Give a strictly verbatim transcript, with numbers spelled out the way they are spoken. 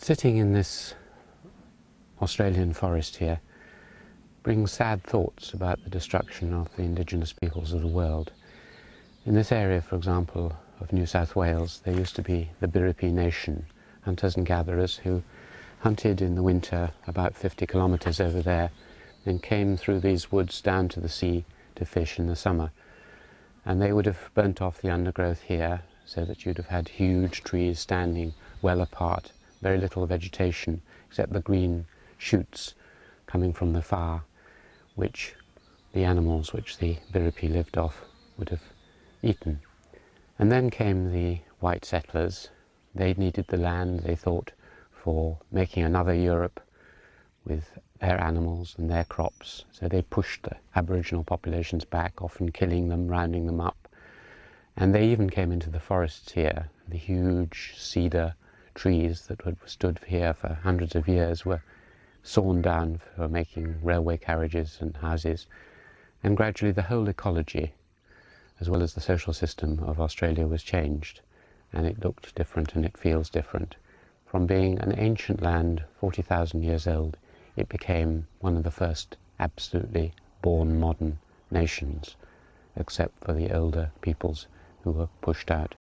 Sitting in this Australian forest here brings sad thoughts about the destruction of the indigenous peoples of the world. In this area, for example, of New South Wales, there used to be the Biripi Nation, hunters and gatherers who hunted in the winter about fifty kilometres over there, and came through these woods down to the sea to fish in the summer. And they would have burnt off the undergrowth here, so that you'd have had huge trees standing well apart, very little vegetation except the green shoots coming from the far, which the animals which the Biripi lived off would have eaten. And then came the white settlers. They needed the land, they thought, for making another Europe with their animals and their crops. So they pushed the Aboriginal populations back, often killing them, rounding them up. And they even came into the forests here. The huge cedar trees that had stood here for hundreds of years were sawn down for making railway carriages and houses. And gradually the whole ecology, as well as the social system of Australia, was changed. And it looked different and it feels different. From being an ancient land, forty thousand years old, it became one of the first absolutely born modern nations, except for the older peoples who were pushed out.